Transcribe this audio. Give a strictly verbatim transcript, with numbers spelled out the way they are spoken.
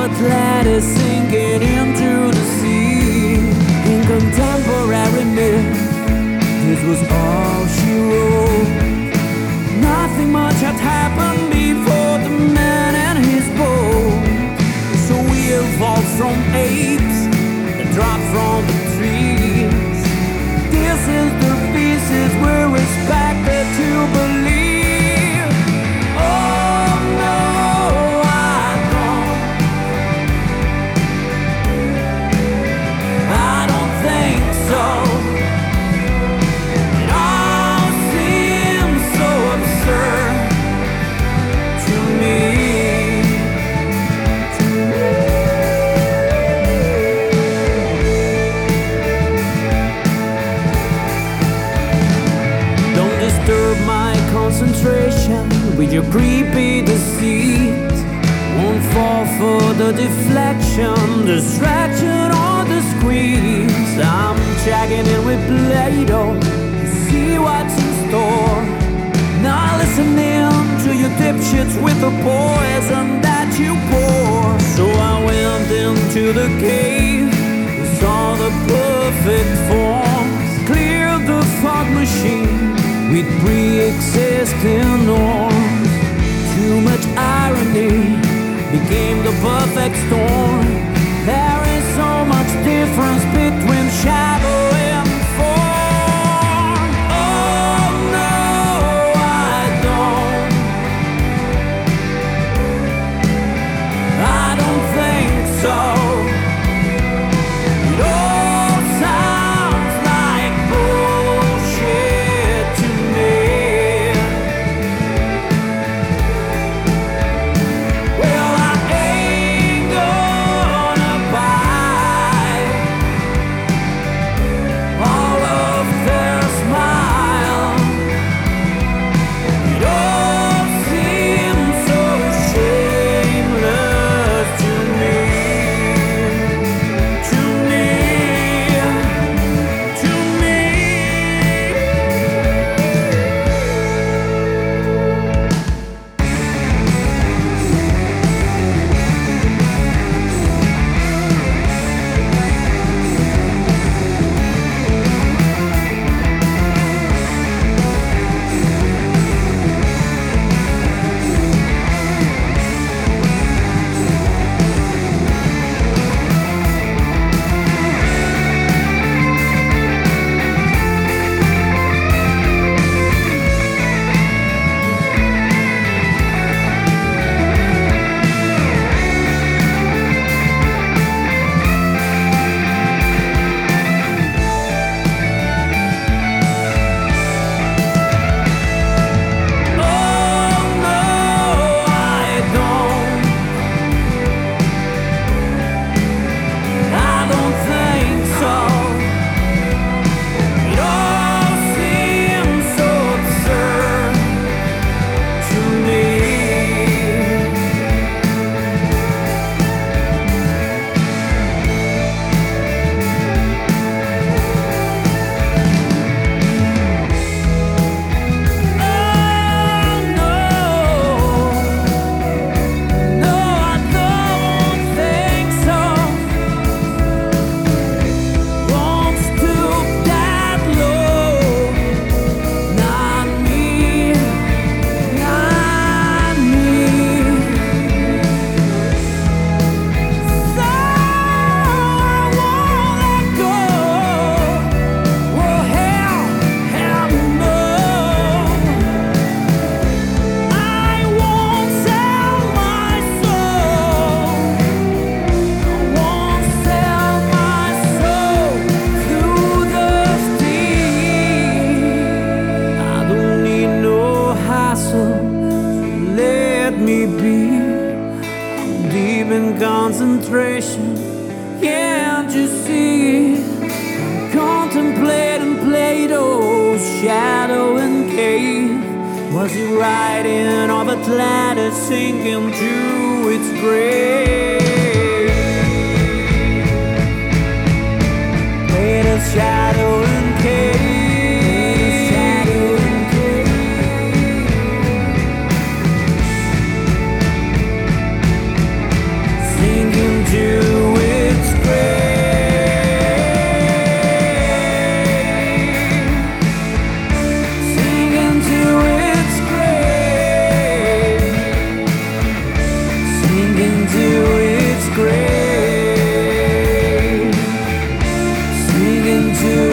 Atlantis sinking into the sea. In contemporary myth, this was all she wrote. Nothing much had happened before the man and his boat. So we evolved from apes that dropped from the trees. This is the thesis we're expected to believe. Oh no, I don't. I don't think so. It all seems so absurd to me. Don't disturb my concentration with your creepy deceit. Won't fall for the deflection, distraction, or the squeeze. I'm checking in with Plato to see what's in store. Not listening to your dipshits with the poison that you pour. So I went into the cave, saw the perfect forms, cleared the fog machine with pre-existing norms. Too much irony became the perfect storm. There is so much difference between shadow and form. Oh no, I don't. I don't think so. It all sounds like bullshit to me. Well, I ain't gonna buy all of their smile. It all seems so shameless to me, to me, to me. Oh no, I don't. I don't think so. It all seems so absurd to me. Oh no, no, I don't think so. Won't stoop that low. Not me, not me. So I won't let go. Oh hell, hell no. I won't sell my soul. I won't sell my soul through the steam. I don't need no hassle, so let me be. I'm deep in concentration, can't you see? I'm contemplating Plato's shadow and cave. Was he writing of Atlantis sinking to its grave? Plato's shadow and cave, shadow and cave, sinking into